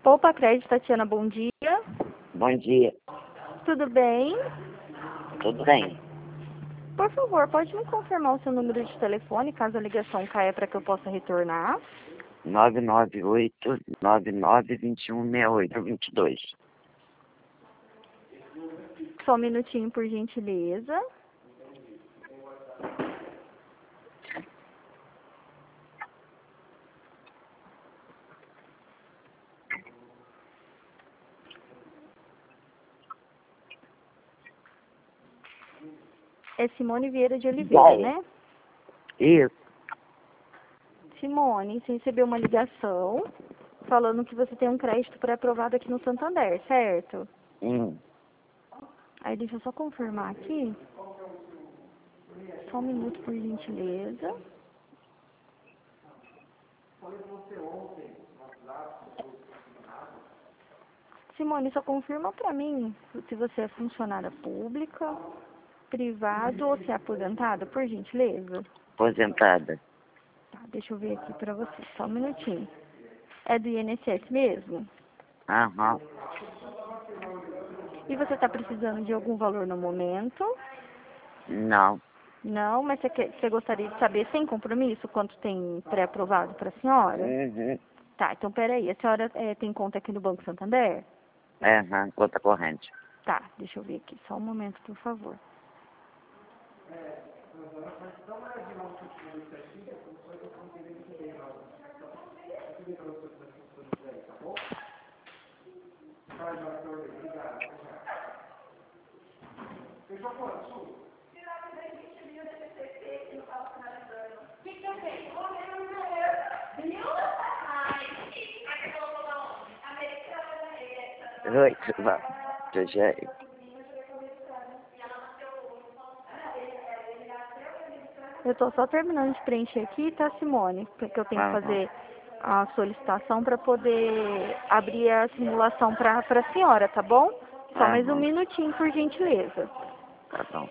Poupa Crédito, Tatiana, bom dia. Bom dia. Tudo bem? Tudo bem? Por favor, pode me confirmar o seu número de telefone, caso a ligação caia, para que eu possa retornar? 998-99-2168-22. Só um minutinho, por gentileza. É Simone Vieira de Oliveira, né? Isso. Simone, você recebeu uma ligação falando que você tem um crédito pré-aprovado aqui no Santander, certo? Aí deixa eu só confirmar aqui. Só um minuto, por gentileza. Simone, só confirma pra mim se você é funcionária pública, privado ou se é aposentada, por gentileza. Aposentada. Tá, deixa eu ver aqui pra você, só um minutinho. É do INSS mesmo? Aham. E você tá precisando de algum valor no momento? Não. Não, mas você gostaria de saber, sem compromisso, quanto tem pré-aprovado pra senhora? Uhum. Tá, então peraí, a senhora tem conta aqui no Banco Santander? Aham, conta corrente. Tá, deixa eu ver aqui, só um momento, por favor. Oi, tudo bom? Eu tô só terminando de preencher aqui, tá, Simone? Porque eu tenho que Aham. fazer a solicitação para poder abrir a simulação para a senhora, tá bom? Só mais um Aham. minutinho, por gentileza. Tá bom.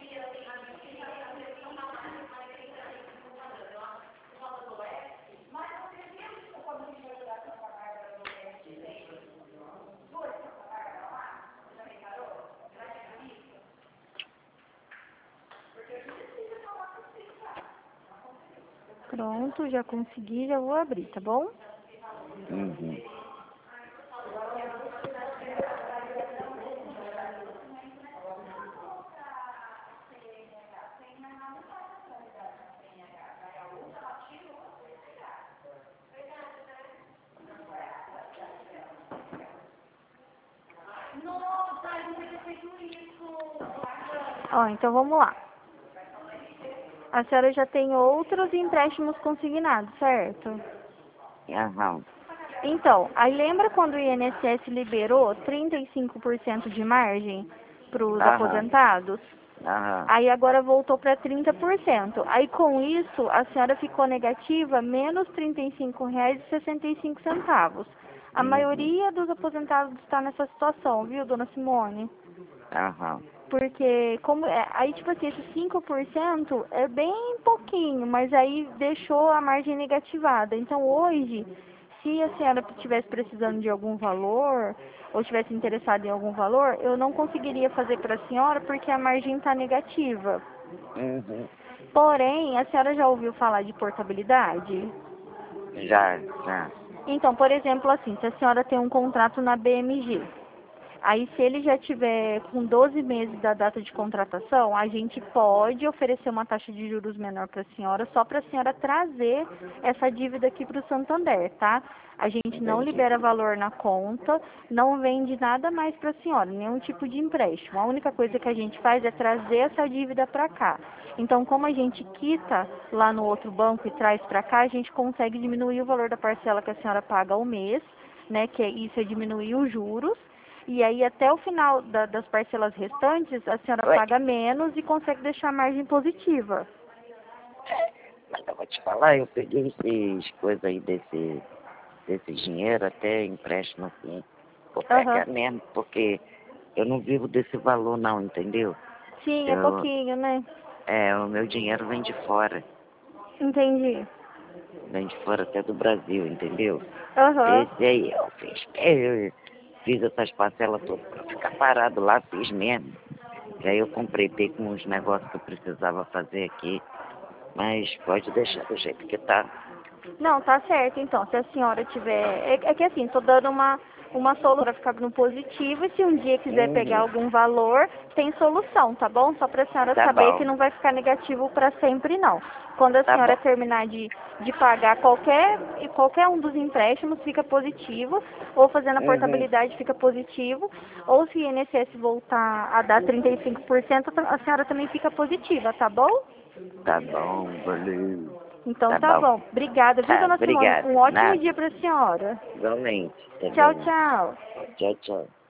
Pronto, já consegui, já vou abrir, tá bom? Uhum. Ó, então vamos lá. A senhora já tem outros empréstimos consignados, certo? Aham. Então, aí lembra quando o INSS liberou 35% de margem para os Aham. aposentados? Aham. Aí agora voltou para 30%. Aí com isso, a senhora ficou negativa menos R$ 35,65. A Uhum. maioria dos aposentados está nessa situação, viu, dona Simone? Aham. Porque, aí, tipo assim, esses 5% é bem pouquinho, mas aí deixou a margem negativada. Então, hoje, se a senhora estivesse precisando de algum valor, ou estivesse interessada em algum valor, eu não conseguiria fazer para a senhora porque a margem está negativa. Uhum. Porém, a senhora já ouviu falar de portabilidade? Já, já. Então, por exemplo, assim, se a senhora tem um contrato na BMG, aí, se ele já tiver com 12 meses da data de contratação, a gente pode oferecer uma taxa de juros menor para a senhora, só para a senhora trazer essa dívida aqui para o Santander, tá? A gente não Entendi. libera valor na conta, não vende nada mais para a senhora, nenhum tipo de empréstimo. A única coisa que a gente faz é trazer essa dívida para cá. Então, como a gente quita lá no outro banco e traz para cá, a gente consegue diminuir o valor da parcela que a senhora paga ao mês, né? Que isso é diminuir os juros. E aí, até o final das parcelas restantes, a senhora Oi. paga menos e consegue deixar a margem positiva. Mas eu vou te falar, eu peguei esses coisas aí desse dinheiro, até empréstimo assim. Vou Aham. pegar mesmo, porque eu não vivo desse valor não, entendeu? Sim, é Eu, pouquinho, né? o meu dinheiro vem de fora. Entendi. vem de fora até do Brasil, entendeu? Aham. Esse aí eu fiz essas parcelas todas para ficar parado lá, fiz mesmo. E aí eu completei com os negócios que eu precisava fazer aqui, mas pode deixar do jeito que tá. Não, tá certo, então. Se a senhora tiver. É que assim, tô dando uma solução para ficar no positivo e se um dia quiser pegar Uhum, algum valor, tem solução, tá bom? Só pra senhora tá saber que bom, não vai ficar negativo para sempre, não. Quando a tá senhora bom. terminar de pagar qualquer um dos empréstimos, fica positivo, ou fazendo a Uhum, portabilidade fica positivo, ou se o INSS voltar a dar 35%, a senhora também fica positiva, tá bom? tá bom, valeu. Então Tá tá bom. bom. Obrigada, viu, Tá, dona Simone? obrigado. Um ótimo Nada. dia pra senhora. Igualmente, tá Tchau, bom. tchau. Tchau, tchau.